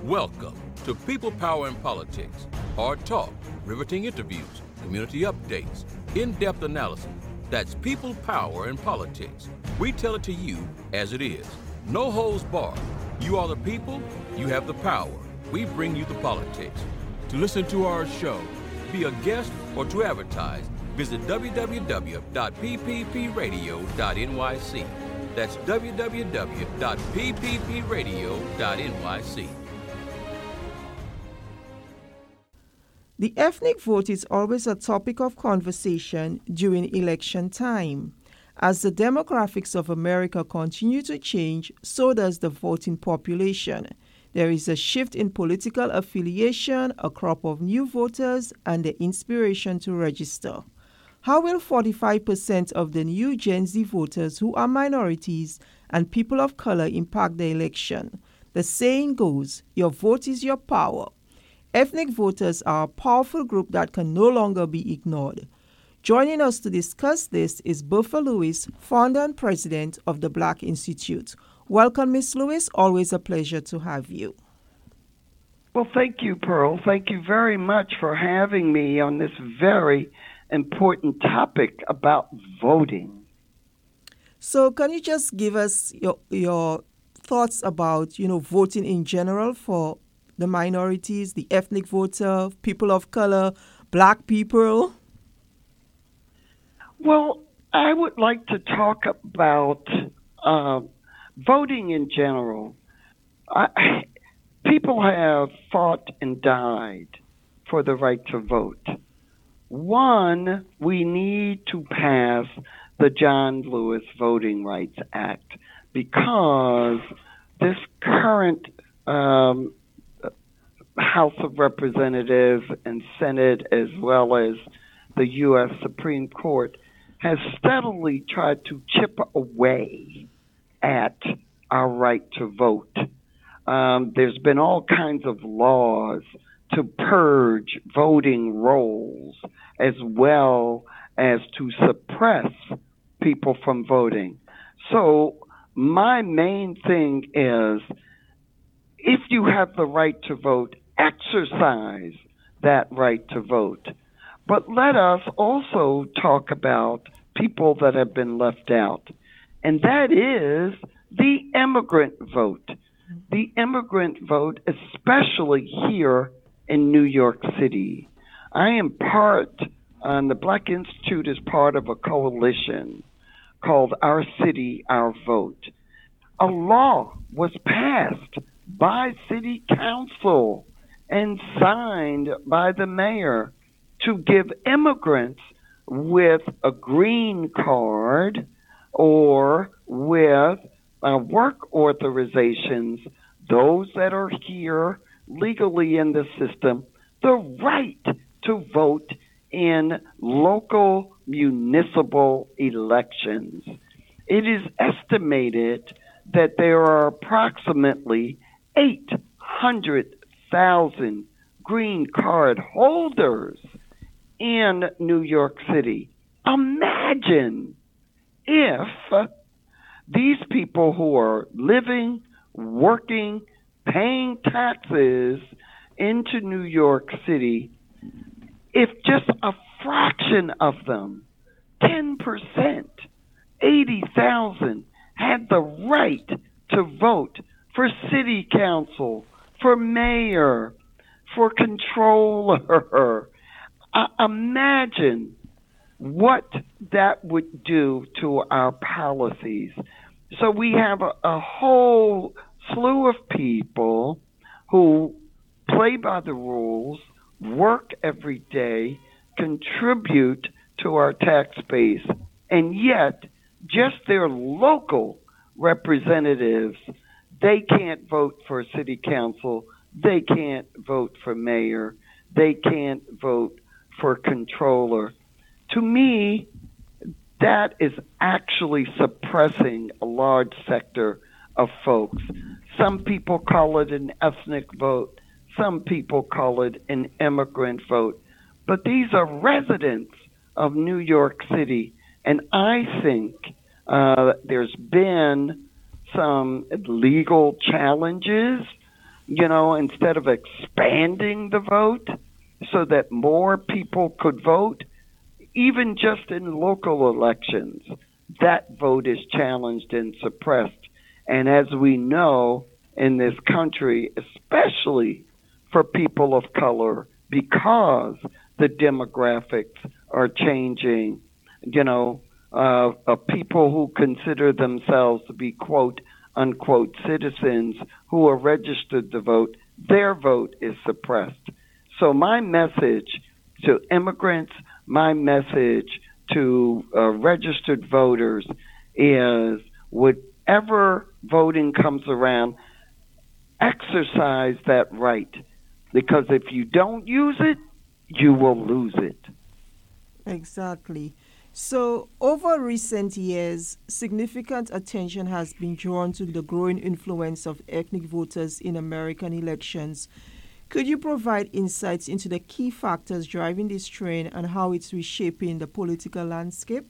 Welcome to People, Power, and Politics. Hard talk, riveting interviews, community updates, in-depth analysis. That's People, Power, and Politics. We tell it to you as it is. No holds barred. You are the people, you have the power. We bring you the politics. To listen to our show, be a guest, or to advertise, visit www.pppradio.nyc. That's www.pppradio.nyc. The ethnic vote is always a topic of conversation during election time. As the demographics of America continue to change, so does the voting population. There is a shift in political affiliation, a crop of new voters, and the inspiration to register. How will 45% of the new Gen Z voters who are minorities and people of color impact the election? The saying goes, your vote is your power. Ethnic voters are a powerful group that can no longer be ignored. Joining us to discuss this is Bertha Lewis, founder and president of the Black Institute. Welcome, Ms. Lewis. Always a pleasure to have you. Well, thank you, Pearl. Thank you very much for having me on this very important topic about voting. So can you just give us your thoughts about, voting in general for the minorities, the ethnic voter, people of color, black people? Well, I would like to talk about voting in general. People have fought and died for the right to vote. One, we need to pass the John Lewis Voting Rights Act because this current House of Representatives and Senate, as well as the U.S. Supreme Court, has steadily tried to chip away at our right to vote. There's been all kinds of laws to purge voting rolls as well as to suppress people from voting. So my main thing is, if you have the right to vote, exercise that right to vote. But let us also talk about people that have been left out, and that is the immigrant vote. The immigrant vote, especially here in New York City. I am the Black Institute is part of a coalition called Our City, Our Vote. A law was passed by City Council and signed by the mayor to give immigrants with a green card or with work authorizations, those that are here legally in the system, the right to vote in local municipal elections. It is estimated that there are approximately 800,000 green card holders in New York City. Imagine if these people who are living, working, paying taxes into New York City, if just a fraction of them, 10%, 80,000, had the right to vote for city council, for mayor, for controller. Imagine what that would do to our policies. So we have a whole slew of people who play by the rules, work every day, contribute to our tax base, and yet just their local representatives, they can't vote for city council, they can't vote for mayor, they can't vote for controller. To me, that is actually suppressing a large sector of folks. Some people call it an ethnic vote. Some people call it an immigrant vote. But these are residents of New York City. And I think there's been some legal challenges instead of expanding the vote so that more people could vote, even just in local elections, that vote is challenged and suppressed. And as we know in this country, especially for people of color, because the demographics are changing, people who consider themselves to be quote unquote citizens who are registered to vote, their vote is suppressed. So my message to immigrants, my message to registered voters is whatever voting comes around, exercise that right. Because if you don't use it, you will lose it. Exactly. So, over recent years, significant attention has been drawn to the growing influence of ethnic voters in American elections. Could you provide insights into the key factors driving this trend and how it's reshaping the political landscape?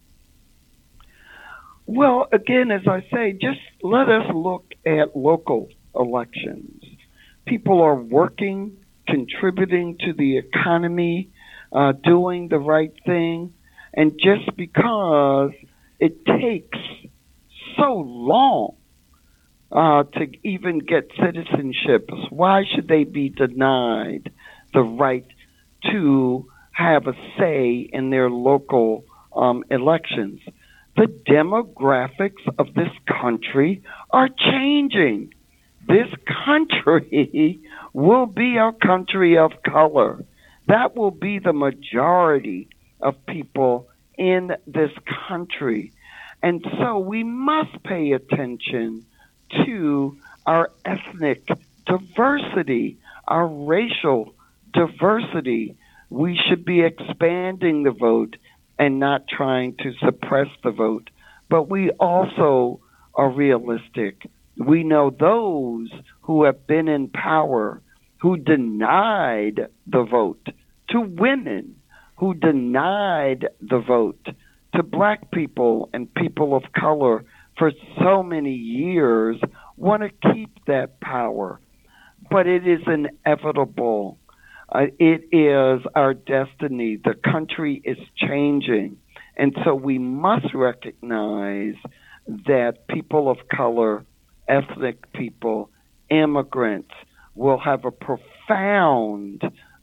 Well, again, as I say, just let us look at local elections. People are working, contributing to the economy, doing the right thing. And just because it takes so long to even get citizenship, why should they be denied the right to have a say in their local elections? The demographics of this country are changing. This country will be a country of color. That will be the majority of people in this country. And so we must pay attention to our ethnic diversity, our racial diversity. We should be expanding the vote and not trying to suppress the vote. But we also are realistic. We know those who have been in power who denied the vote to women, who denied the vote to black people and people of color for so many years, want to keep that power. But it is inevitable. It is our destiny. The country is changing. And so we must recognize that people of color, ethnic people, immigrants will have a profound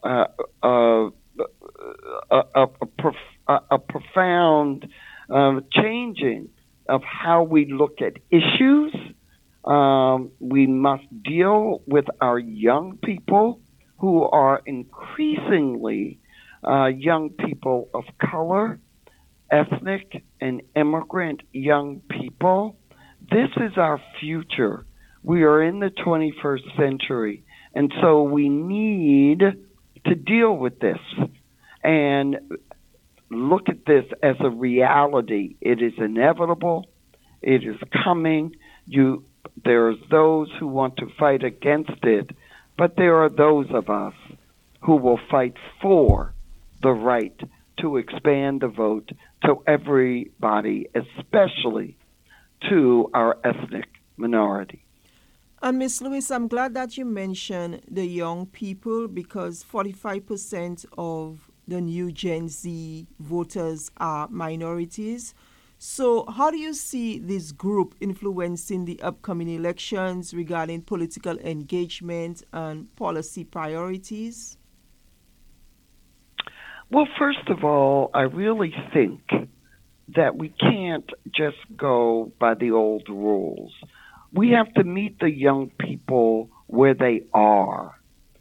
profound changing of how we look at issues. We must deal with our young people who are increasingly young people of color, ethnic and immigrant young people. This is our future. We are in the 21st century, and so we need to deal with this and look at this as a reality. It is inevitable. It is coming. There's those who want to fight against it, but there are those of us who will fight for the right to expand the vote to everybody, especially to our ethnic minority. And Ms. Lewis, I'm glad that you mentioned the young people because 45% of the new Gen Z voters are minorities. So how do you see this group influencing the upcoming elections regarding political engagement and policy priorities? Well, first of all, I really think that we can't just go by the old rules. We have to meet the young people where they are.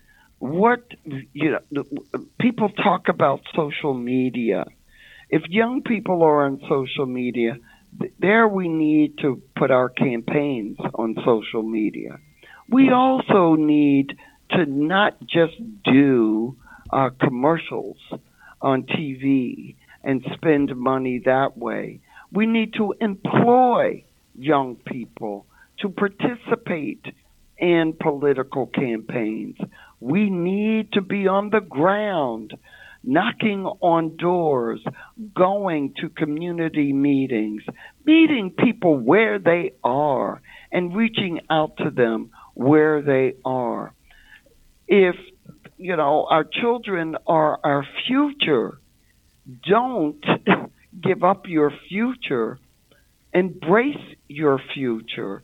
People talk about social media. If young people are on social media, there we need to put our campaigns on social media. We also need to not just do commercials on TV and spend money that way. We need to employ young people to participate in political campaigns. We need to be on the ground, knocking on doors, going to community meetings, meeting people where they are, and reaching out to them where they are. If, our children are our future, don't give up your future. Embrace your future.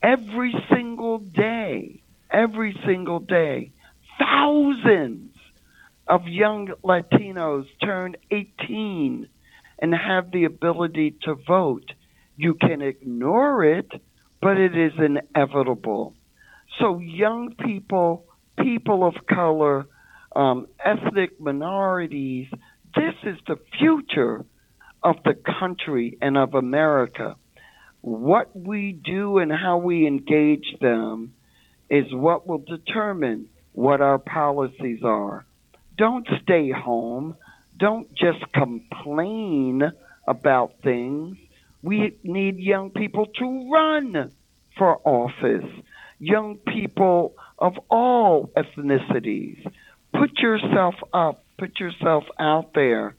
Every single day, thousands of young Latinos turn 18 and have the ability to vote. You can ignore it, but it is inevitable. So young people of color, ethnic minorities, this is the future of the country and of America. What we do and how we engage them is what will determine what our policies are. Don't stay home. Don't just complain about things. We need young people to run for office. Young people of all ethnicities. Put yourself up, put yourself out there,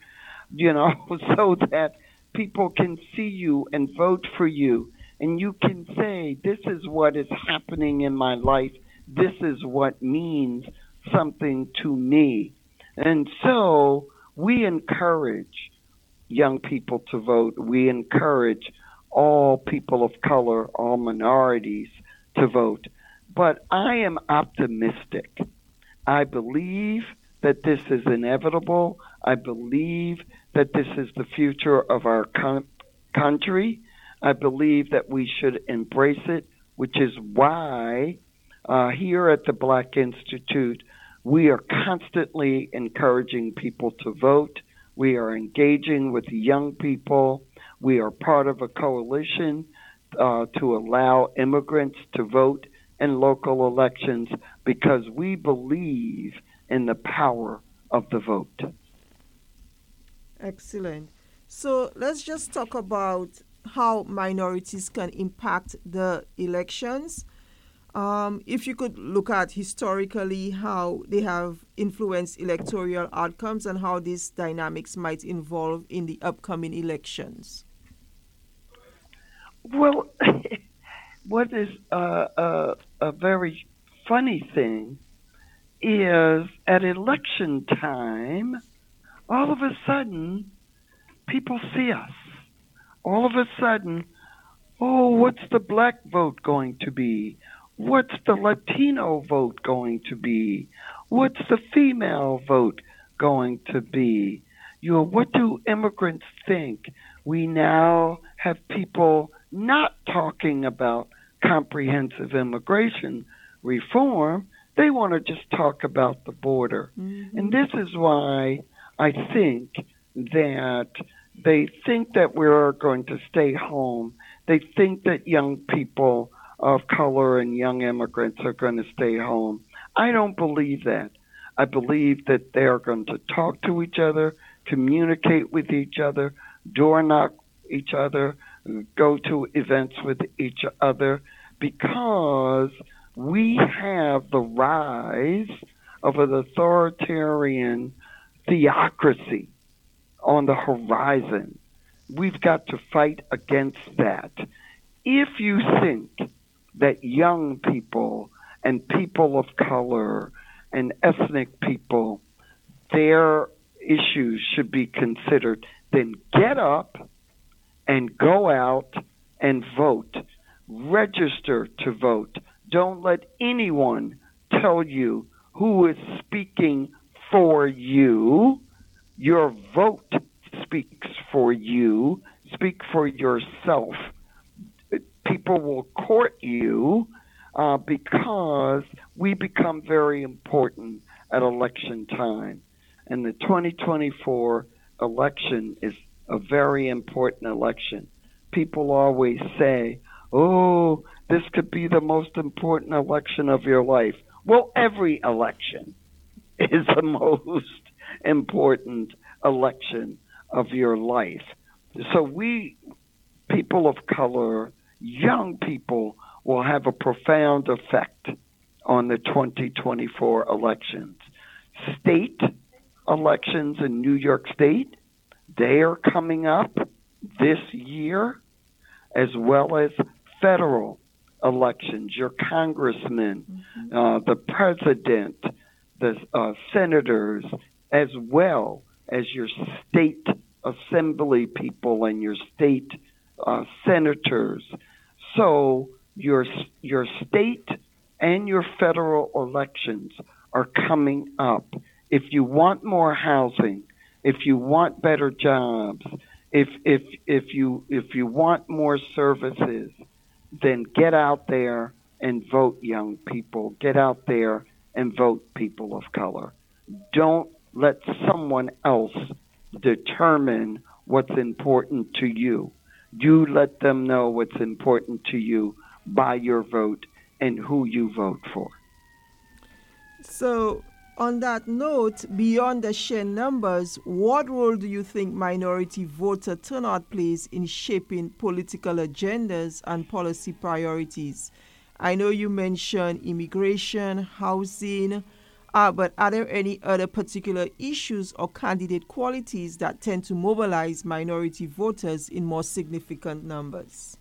so that people can see you and vote for you. And you can say, this is what is happening in my life. This is what means something to me. And so we encourage young people to vote. We encourage all people of color, all minorities to vote. But I am optimistic. I believe that this is inevitable. I believe that this is the future of our country. I believe that we should embrace it, which is why here at the Black Institute, we are constantly encouraging people to vote. We are engaging with young people. We are part of a coalition to allow immigrants to vote in local elections because we believe in the power of the vote. Excellent. So let's just talk about how minorities can impact the elections. If you could look at historically how they have influenced electoral outcomes and how these dynamics might evolve in the upcoming elections. Well, what is a very funny thing is at election time, all of a sudden, people see us. All of a sudden, oh, what's the black vote going to be? What's the Latino vote going to be? What's the female vote going to be? What do immigrants think? We now have people not talking about comprehensive immigration reform. They want to just talk about the border. Mm-hmm. And this is why I think that they think that we're going to stay home. They think that young people of color and young immigrants are going to stay home. I don't believe that. I believe that they are going to talk to each other, communicate with each other, door knock each other, go to events with each other, because we have the rise of an authoritarian theocracy on the horizon. We've got to fight against that. If you think that young people and people of color and ethnic people, their issues should be considered, then get up and go out and vote. Register to vote. Don't let anyone tell you who is speaking for you. Your vote speaks for you. Speak for yourself. People will court you because we become very important at election time. And the 2024 election is a very important election. People always say, oh, this could be the most important election of your life. Well, every election is the most important election of your life. So we, people of color, young people, will have a profound effect on the 2024 elections. State elections in New York State, they are coming up this year, as well as federal elections, your congressmen, the president, the senators, as well as your state assembly people and your state senators. So your state and your federal elections are coming up. If you want more housing, if you want better jobs, if you want more services, then get out there and vote, young people. Get out there and vote, people of color. Don't let someone else determine what's important to you. You let them know what's important to you by your vote and who you vote for. So, on that note, beyond the sheer numbers, what role do you think minority voter turnout plays in shaping political agendas and policy priorities? I know you mentioned immigration, housing, but are there any other particular issues or candidate qualities that tend to mobilize minority voters in more significant numbers?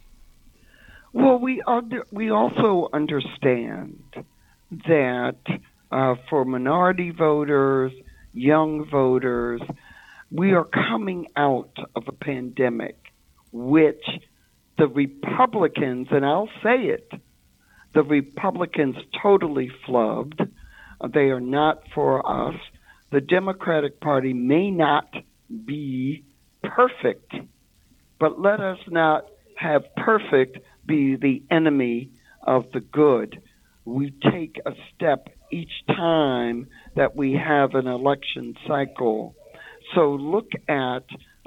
Well, we also understand that for minority voters, young voters, we are coming out of a pandemic which the Republicans, and I'll say it, the Republicans totally flubbed. They are not for us. The Democratic Party may not be perfect, but let us not have perfect be the enemy of the good. We take a step each time that we have an election cycle. So look at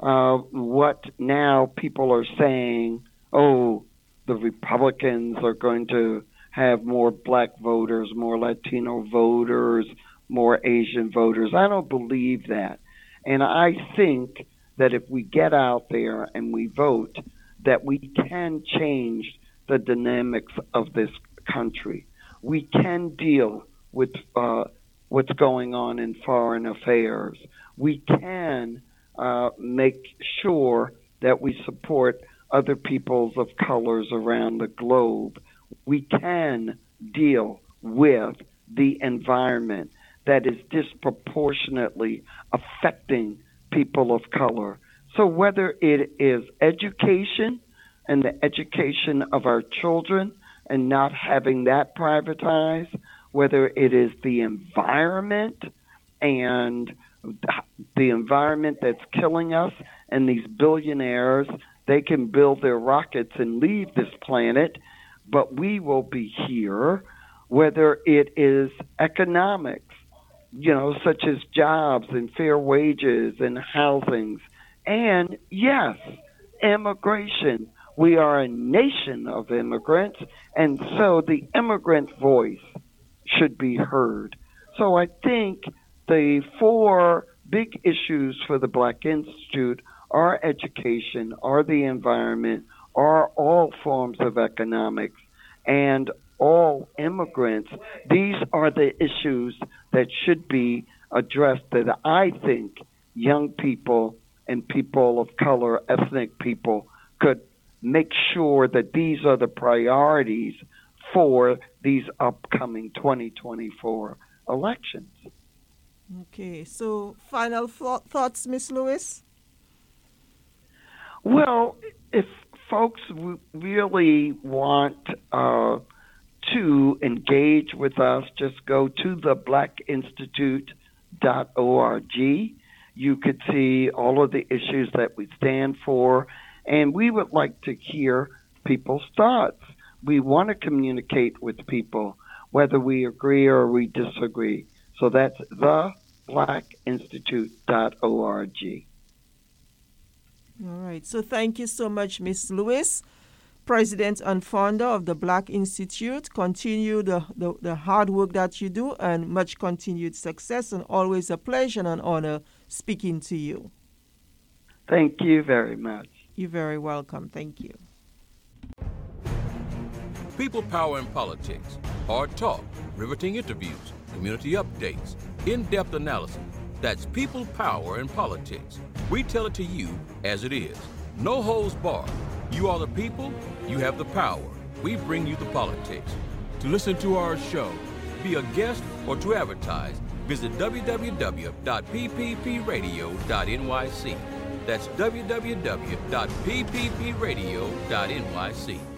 what now people are saying, oh, the Republicans are going to have more black voters, more Latino voters, more Asian voters. I don't believe that. And I think that if we get out there and we vote, that we can change the dynamics of this country. We can deal with what's going on in foreign affairs. We can make sure that we support other peoples of colors around the globe. We can deal with the environment that is disproportionately affecting people of color. So whether it is education and the education of our children and not having that privatized, whether it is the environment and the environment that's killing us and these billionaires, they can build their rockets and leave this planet, but we will be here, whether it is economics, such as jobs and fair wages and housings, and yes, immigration. We are a nation of immigrants, and so the immigrant voice should be heard. So I think the 4 big issues for the Black Institute are education, are the environment, are all forms of economics, and all immigrants. These are the issues that should be addressed that I think young people and people of color, ethnic people, could make sure that these are the priorities for these upcoming 2024 elections. Okay, so final thoughts, Ms. Lewis? Well, if folks really want to engage with us, just go to the blackinstitute.org. You could see all of the issues that we stand for, and we would like to hear people's thoughts. We want to communicate with people, whether we agree or we disagree. So that's theblackinstitute.org. All right. So thank you so much, Ms. Lewis, President and founder of the Black Institute. Continue the hard work that you do and much continued success, and always a pleasure and an honor speaking to you. Thank you very much. You're very welcome. Thank you. People, Power, and Politics. Hard talk, riveting interviews, community updates, in-depth analysis. That's People, Power, and Politics. We tell it to you as it is. No holds barred. You are the people, you have the power. we bring you the politics. To listen to our show, be a guest, or to advertise, visit www.pppradio.nyc. That's www.pppradio.nyc.